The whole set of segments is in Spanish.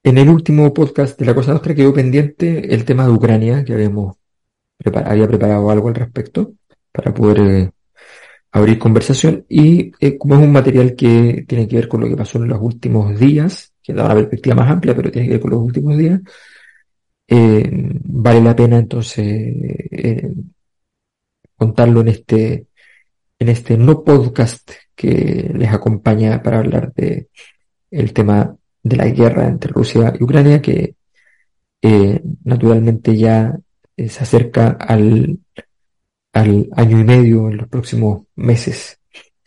En el último podcast de La Cosa Nostra quedó pendiente el tema de Ucrania, que había preparado algo al respecto para poder abrir conversación. Y como es un material que tiene que ver con lo que pasó en los últimos días, que da una perspectiva más amplia, pero tiene que ver con los últimos días, vale la pena entonces contarlo en este no podcast que les acompaña para hablar de el tema de la guerra entre Rusia y Ucrania, que naturalmente ya se acerca al año y medio en los próximos meses.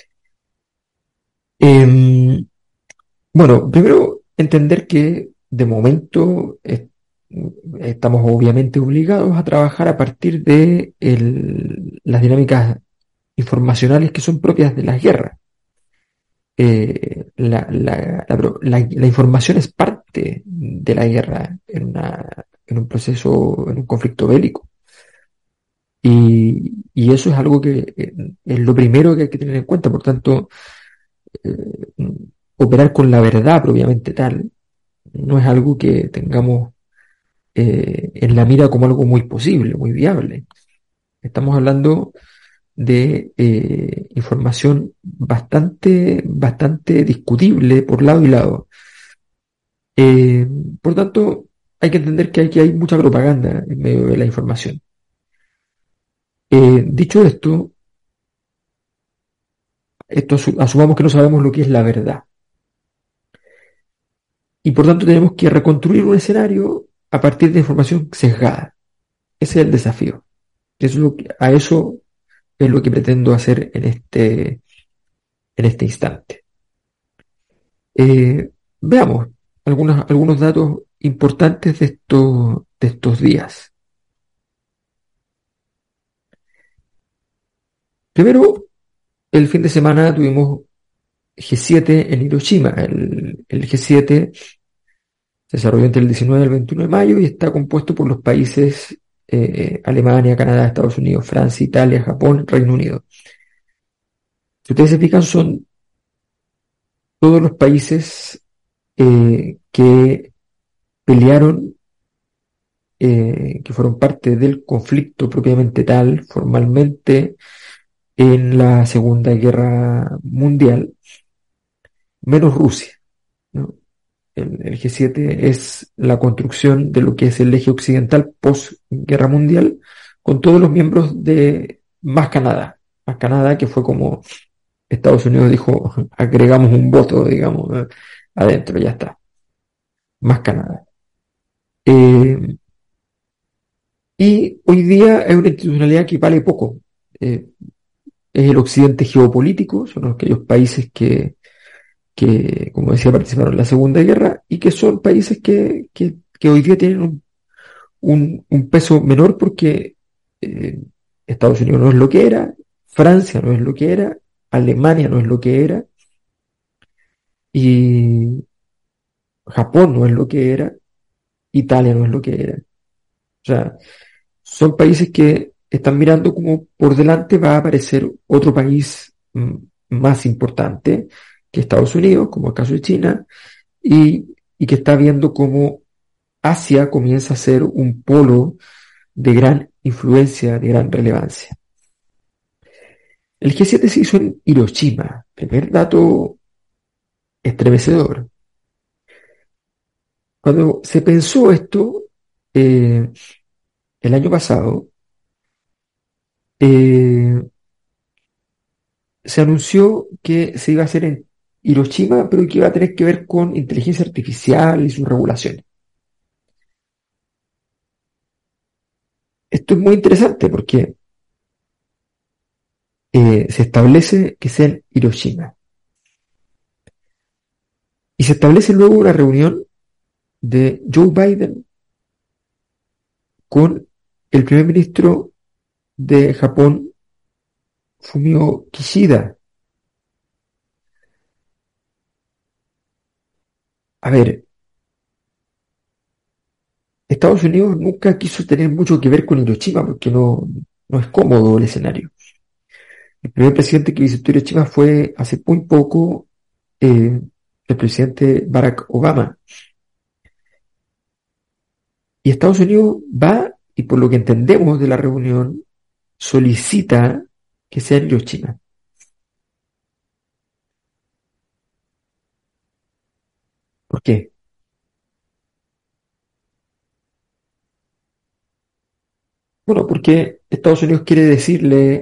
Eh, bueno, primero entender que de momento estamos obviamente obligados a trabajar a partir de las dinámicas informacionales que son propias de las guerras. La información es parte de la guerra en un proceso, en un conflicto bélico. Y eso es algo que es lo primero que hay que tener en cuenta. Por tanto, eh, operar con la verdad propiamente tal no es algo que tengamos en la mira como algo muy posible, muy viable. Estamos hablando de información bastante discutible por lado y lado. Eh, por tanto, hay que entender que aquí hay mucha propaganda en medio de la información. Dicho esto asumamos que no sabemos lo que es la verdad. Y por tanto tenemos que reconstruir un escenario a partir de información sesgada. Ese es el desafío. A eso es lo que pretendo hacer en este instante. Veamos algunos datos importantes de estos días. Primero, el fin de semana tuvimos G7 en Hiroshima. El G7 se desarrolló entre el 19 y el 21 de mayo y está compuesto por los países Alemania, Canadá, Estados Unidos, Francia, Italia, Japón, Reino Unido. Si ustedes se fijan, son todos los países que pelearon, que fueron parte del conflicto propiamente tal, formalmente, en la Segunda Guerra Mundial, menos Rusia, ¿no? El G7 es la construcción de lo que es el eje occidental post-guerra mundial, con todos los miembros de más Canadá que fue como Estados Unidos dijo, agregamos un voto, digamos, adentro, ya está, más Canadá. Eh, y hoy día es una institucionalidad que vale poco. Eh, es el occidente geopolítico, son aquellos países como decía, participaron en la Segunda Guerra y que son países que hoy día tienen un peso menor porque eh, Estados Unidos no es lo que era, Francia no es lo que era, Alemania no es lo que era y Japón no es lo que era, Italia no es lo que era. O sea, son países que están mirando como por delante va a aparecer otro país más importante que Estados Unidos, como el caso de China, y que está viendo cómo Asia comienza a ser un polo de gran influencia, de gran relevancia. El G7 se hizo en Hiroshima, primer dato estremecedor. Cuando se pensó esto, eh, el año pasado, eh, se anunció que se iba a hacer en Hiroshima, pero que iba a tener que ver con inteligencia artificial y sus regulaciones. Esto es muy interesante porque se establece que sea en Hiroshima. Y se establece luego una reunión de Joe Biden con el primer ministro de Japón, Fumio Kishida. A ver, Estados Unidos nunca quiso tener mucho que ver con Hiroshima porque no es cómodo el escenario. El primer presidente que visitó Hiroshima fue hace muy poco el presidente Barack Obama. Y Estados Unidos va, y por lo que entendemos de la reunión, solicita que sea en Hiroshima. ¿Por qué? Bueno, porque Estados Unidos quiere decirle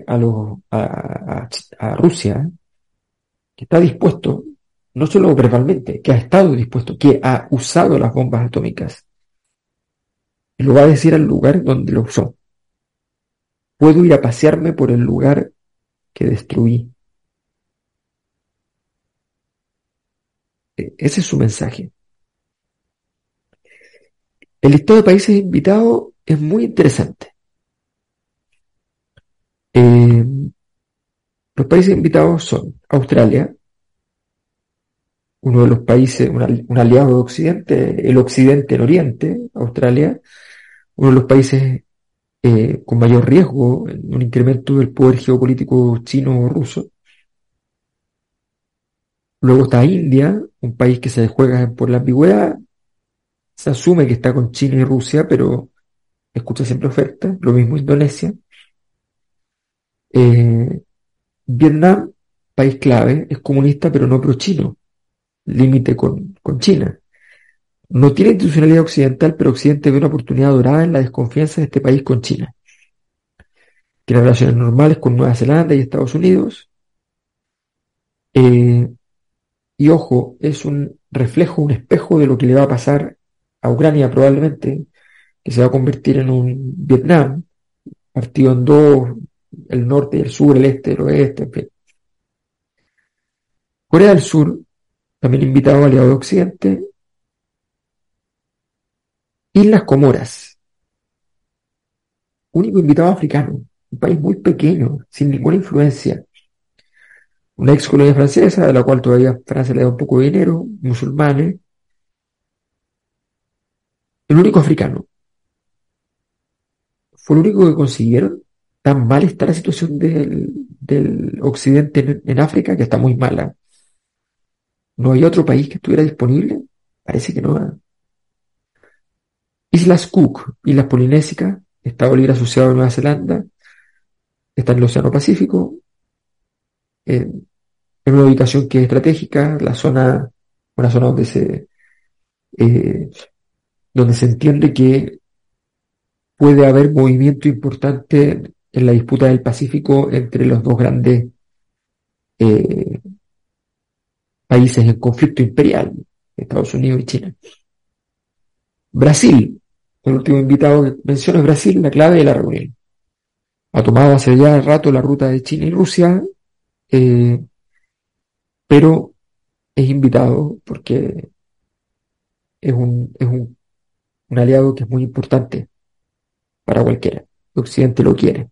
a Rusia que está dispuesto, no solo verbalmente, que ha estado dispuesto, que ha usado las bombas atómicas. Y lo va a decir al lugar donde lo usó. Puedo ir a pasearme por el lugar que destruí. Ese es su mensaje. El listado de países invitados es muy interesante. Eh, los países invitados son Australia, uno de los países, un aliado de Occidente, el Occidente, el Oriente, Australia, uno de los países con mayor riesgo en un incremento del poder geopolítico chino o ruso. Luego está India, un país que se juega por la ambigüedad, se asume que está con China y Rusia, pero escucha siempre ofertas. Lo mismo Indonesia. Eh, Vietnam, país clave, es comunista pero no pro-chino, límite con China. No tiene institucionalidad occidental, pero Occidente ve una oportunidad dorada en la desconfianza de este país con China. Tiene relaciones normales con Nueva Zelanda y Estados Unidos. Eh, y ojo, es un reflejo, un espejo de lo que le va a pasar a Ucrania probablemente, que se va a convertir en un Vietnam, partido en dos, el norte y el sur, el este, el oeste, en fin. Corea del Sur, también invitado aliado de Occidente. Islas Comoras, único invitado africano, un país muy pequeño, sin ninguna influencia. Una ex colonia francesa, de la cual todavía Francia le da un poco de dinero, musulmanes. El único africano. Fue lo único que consiguieron. Tan mal está la situación del occidente en África, que está muy mala. ¿No hay otro país que estuviera disponible? Parece que no. Islas Cook, Islas Polinésicas, Estado Libre Asociado de Nueva Zelanda, está en el Océano Pacífico, en una ubicación que es estratégica, una zona eh, donde se entiende que puede haber movimiento importante en la disputa del Pacífico entre los dos grandes eh, países en conflicto imperial, Estados Unidos y China. Brasil, el último invitado que menciono es Brasil, la clave de la reunión. Ha tomado hace ya rato la ruta de China y Rusia, eh, pero es invitado porque es un aliado que es muy importante para cualquiera. El Occidente lo quiere.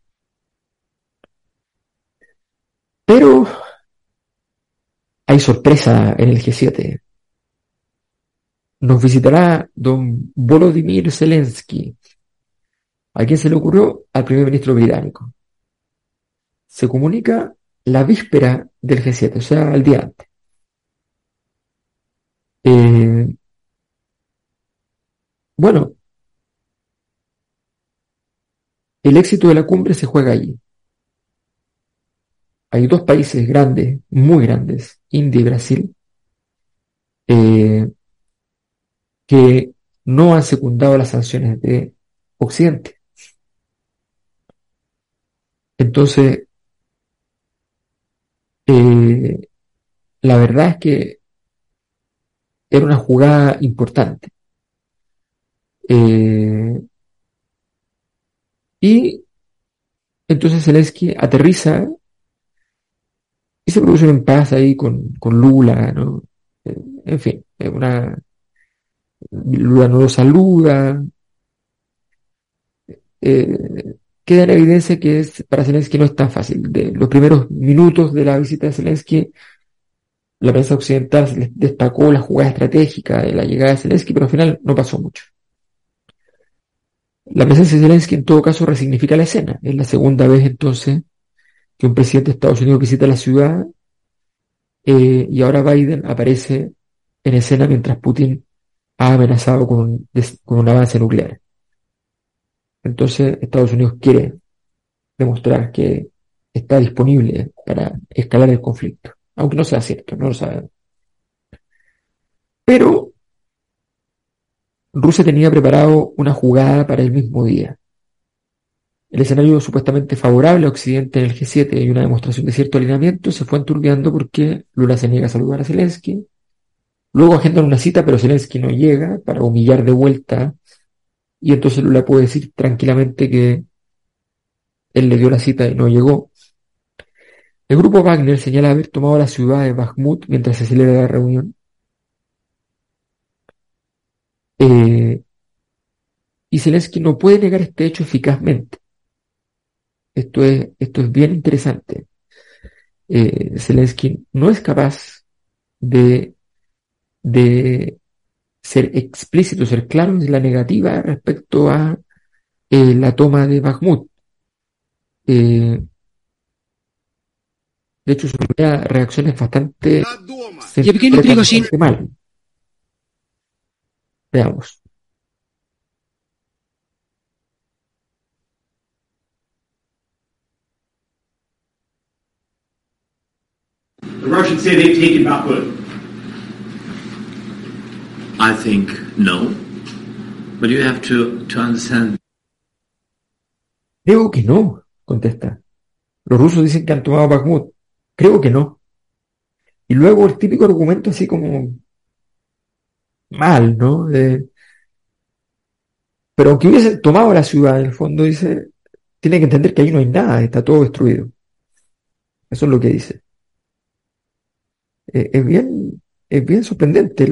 Pero hay sorpresa en el G7. Nos visitará don Volodymyr Zelensky. ¿A quién se le ocurrió? Al primer ministro británico. Se comunica la víspera del G7, o sea, el día antes. Eh, bueno, el éxito de la cumbre se juega allí. Hay dos países grandes, muy grandes, India y Brasil, eh, que no han secundado las sanciones de Occidente. Entonces, eh, la verdad es que era una jugada importante. Eh, y entonces Zelensky aterriza y se produce un impasse ahí con Lula, ¿no? En fin, Lula no lo saluda. Queda en evidencia que para Zelensky no es tan fácil. De los primeros minutos de la visita de Zelensky, la prensa occidental destacó la jugada estratégica de la llegada de Zelensky, pero al final no pasó mucho. La presencia de Zelensky en todo caso resignifica la escena. Es la segunda vez entonces que un presidente de Estados Unidos visita la ciudad, y ahora Biden aparece en escena mientras Putin ha amenazado con un avance nuclear. Entonces Estados Unidos quiere demostrar que está disponible para escalar el conflicto, aunque no sea cierto, no lo sabemos. Pero Rusia tenía preparado una jugada para el mismo día. El escenario supuestamente favorable a Occidente en el G7 y una demostración de cierto alineamiento se fue enturbiando porque Lula se niega a saludar a Zelensky. Luego agendan una cita, pero Zelensky no llega para humillar de vuelta. Y entonces Lula puede decir tranquilamente que él le dio la cita y no llegó. El grupo Wagner señala haber tomado la ciudad de Bakhmut mientras se celebra la reunión. Eh, y Zelensky no puede negar este hecho eficazmente. Esto es bien interesante. Zelensky no es capaz de, de ser explícito, ser claro en la negativa respecto a la toma de Bakhmut. Eh, de hecho, su primera reacción es bastante, se Yevgeny interpreta Prigozhin. bastante mal. Veamos. The Russians say they've taken Bakhmut. I think no, but you have to understand. Creo que no, contesta. Los rusos dicen que han tomado Bakhmut. Creo que no. Y luego el típico argumento así como mal, ¿no? Pero aunque hubiese tomado la ciudad, en el fondo dice, tiene que entender que ahí no hay nada, está todo destruido. Eso es lo que dice. Es bien sorprendente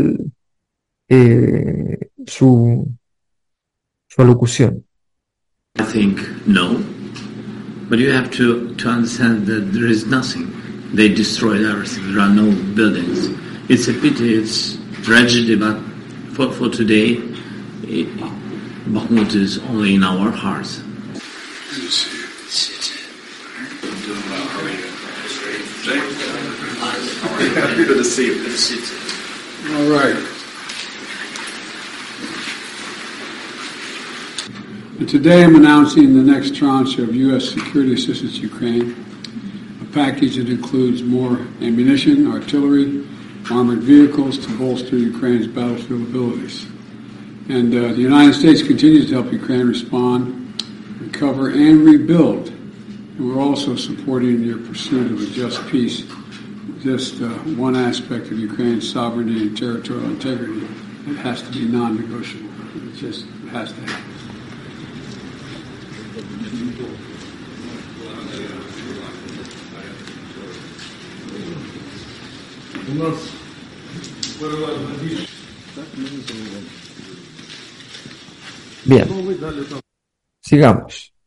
su alocución. I think no, but you have to understand that there is nothing. They destroyed everything. There are no buildings. It's a pity. It's tragedy, but for today, Bakhmut is only in our hearts. Good to see you. All right. And today I'm announcing the next tranche of U.S. security assistance to Ukraine, a package that includes more ammunition, artillery, armored vehicles to bolster Ukraine's battlefield abilities. And the United States continues to help Ukraine respond, recover, and rebuild. And we're also supporting your pursuit of a just peace, just one aspect of Ukraine's sovereignty and territorial integrity that has to be non-negotiable. It just has to happen. Bien, sigamos.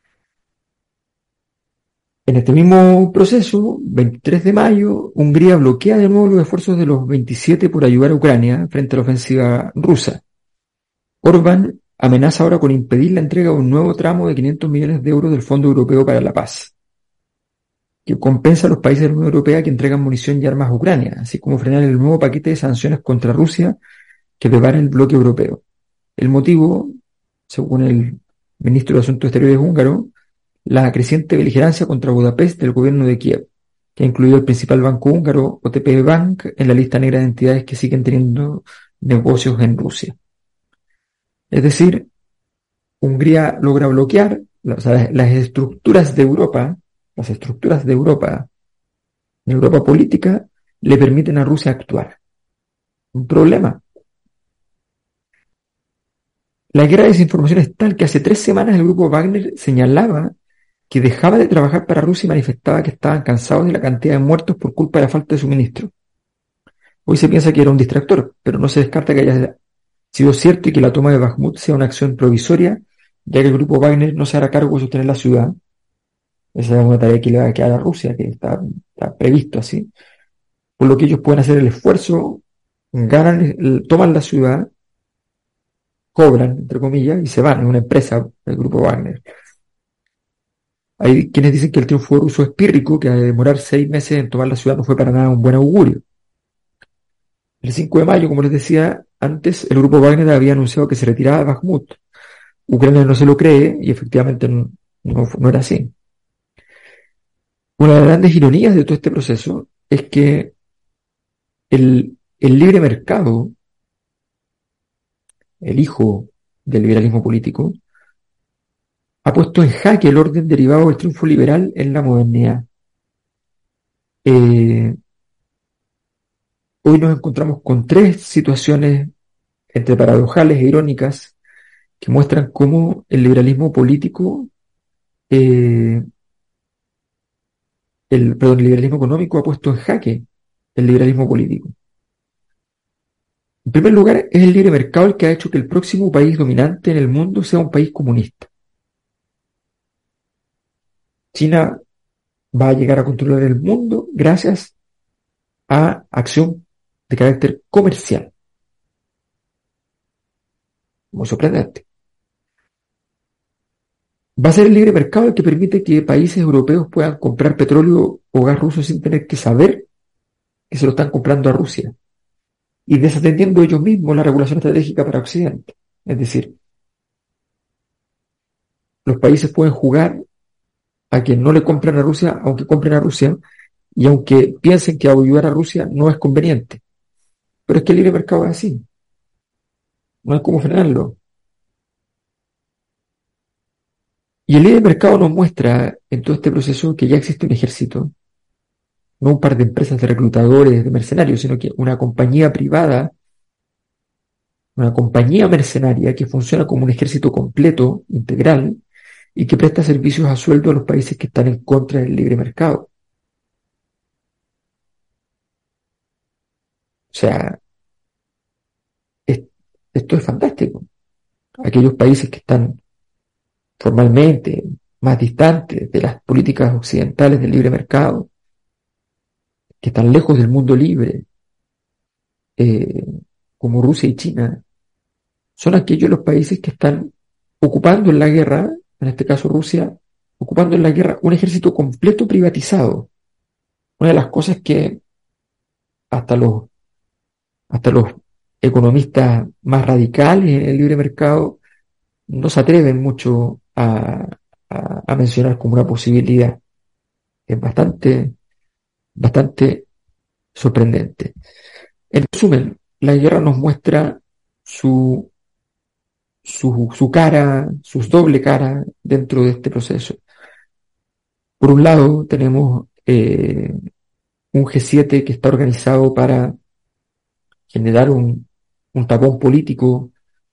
En este mismo proceso, 23 de mayo, Hungría bloquea de nuevo los esfuerzos de los 27 por ayudar a Ucrania frente a la ofensiva rusa. Orbán amenaza ahora con impedir la entrega de un nuevo tramo de 500 millones de euros del Fondo Europeo para la Paz, que compensa a los países de la Unión Europea que entregan munición y armas a Ucrania, así como frenar el nuevo paquete de sanciones contra Rusia que prepara el bloque europeo. El motivo, según el ministro de Asuntos Exteriores húngaro, la creciente beligerancia contra Budapest del gobierno de Kiev, que ha incluido el principal banco húngaro, OTP Bank, en la lista negra de entidades que siguen teniendo negocios en Rusia. Es decir, Hungría logra bloquear las estructuras de Europa, en Europa política, le permiten a Rusia actuar. Un problema. La guerra de desinformación es tal que hace 3 semanas el grupo Wagner señalaba que dejaba de trabajar para Rusia y manifestaba que estaban cansados de la cantidad de muertos por culpa de la falta de suministro. Hoy se piensa que era un distractor, pero no se descarta que haya sido cierto y que la toma de Bakhmut sea una acción provisoria, ya que el grupo Wagner no se hará cargo de sostener la ciudad. Esa es una tarea que le va a quedar a Rusia, que está previsto así. Por lo que ellos pueden hacer el esfuerzo, toman la ciudad, cobran, entre comillas, y se van. Es una empresa del grupo Wagner. Hay quienes dicen que el triunfo ruso es pírrico, que a demorar 6 meses en tomar la ciudad no fue para nada un buen augurio. El 5 de mayo, como les decía antes, el grupo Wagner había anunciado que se retiraba de Bakhmut. Ucrania no se lo cree y efectivamente no era así. Una de las grandes ironías de todo este proceso es que el libre mercado, el hijo del liberalismo político, ha puesto en jaque el orden derivado del triunfo liberal en la modernidad. Eh, Hoy nos encontramos con tres situaciones entre paradojales e irónicas que muestran cómo el liberalismo político, eh, el liberalismo económico ha puesto en jaque el liberalismo político. En primer lugar, es el libre mercado el que ha hecho que el próximo país dominante en el mundo sea un país comunista. China va a llegar a controlar el mundo gracias a acción de carácter comercial. Muy sorprendente. Va a ser el libre mercado el que permite que países europeos puedan comprar petróleo o gas ruso sin tener que saber que se lo están comprando a Rusia y desatendiendo ellos mismos la regulación estratégica para Occidente. Es decir, los países pueden jugar a que no le compren a Rusia, aunque compren a Rusia, y aunque piensen que ayudar a Rusia no es conveniente. Pero es que el libre mercado es así. No hay cómo frenarlo. Y el libre mercado nos muestra en todo este proceso que ya existe un ejército, no un par de empresas de reclutadores, de mercenarios, sino que una compañía privada, una compañía mercenaria que funciona como un ejército completo, integral, y que presta servicios a sueldo a los países que están en contra del libre mercado. O sea, es- esto es fantástico. Aquellos países que están formalmente más distantes de las políticas occidentales del libre mercado, que están lejos del mundo libre, eh, como Rusia y China, son aquellos los países que están ocupando en la guerra, en este caso Rusia, ocupando en la guerra un ejército completo privatizado. Una de las cosas que hasta los, hasta los economistas más radicales en el libre mercado no se atreven mucho a mencionar como una posibilidad. Es bastante sorprendente. En resumen, la guerra nos muestra su cara, sus doble cara dentro de este proceso. Por un lado, tenemos un G7 que está organizado para generar un tapón político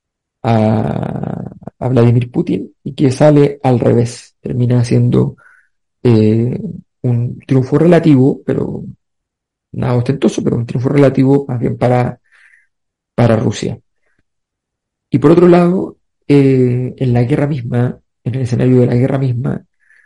a Vladimir Putin y que sale al revés, termina siendo eh, un triunfo relativo, pero nada ostentoso, pero un triunfo relativo más bien para Rusia. Y por otro lado, en la guerra misma, en el escenario de la guerra misma,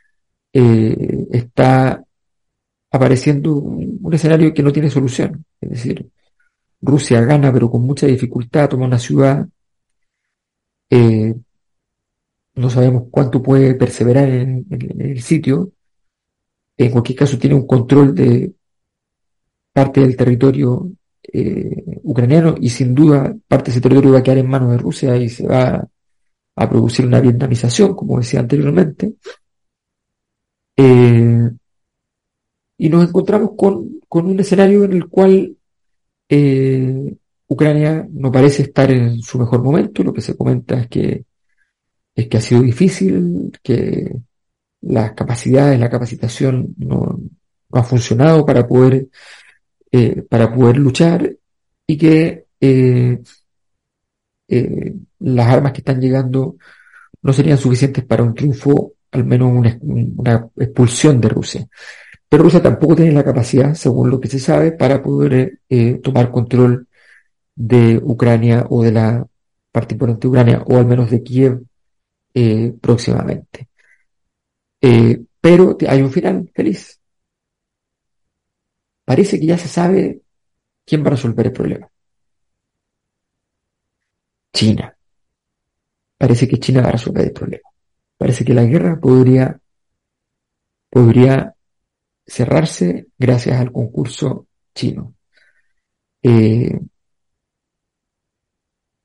está apareciendo un escenario que no tiene solución. Es decir, Rusia gana, pero con mucha dificultad, toma una ciudad, eh, no sabemos cuánto puede perseverar en el sitio, en cualquier caso tiene un control de parte del territorio ucraniano y sin duda parte de ese territorio va a quedar en manos de Rusia y se va a producir una vietnamización, como decía anteriormente. Eh, y nos encontramos con un escenario en el cual Ucrania no parece estar en su mejor momento. Lo que se comenta es que ha sido difícil, que las capacidades, la capacitación no ha funcionado para poder luchar y que las armas que están llegando no serían suficientes para un triunfo, al menos una expulsión de Rusia. Pero Rusia tampoco tiene la capacidad, según lo que se sabe, para poder tomar control de Ucrania o de la parte importante de Ucrania, o al menos de Kiev próximamente. Pero hay un final feliz. Parece que ya se sabe quién va a resolver el problema. China. Parece que China va a resolver el problema. Parece que la guerra podría cerrarse gracias al concurso chino.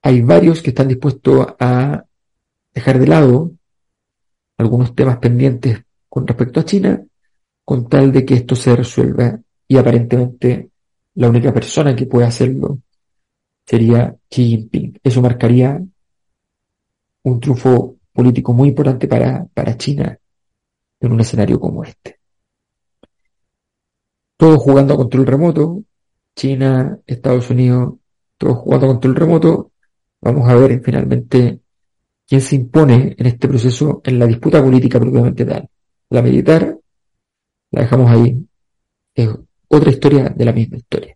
hay varios que están dispuestos a dejar de lado algunos temas pendientes con respecto a China, con tal de que esto se resuelva, y aparentemente la única persona que puede hacerlo sería Xi Jinping. Eso marcaría un triunfo político muy importante para China en un escenario como este. Todos jugando a control remoto, China, Estados Unidos, todos jugando a control remoto. Vamos a ver finalmente quién se impone en este proceso, en la disputa política propiamente tal. La militar la dejamos ahí, es otra historia de la misma historia.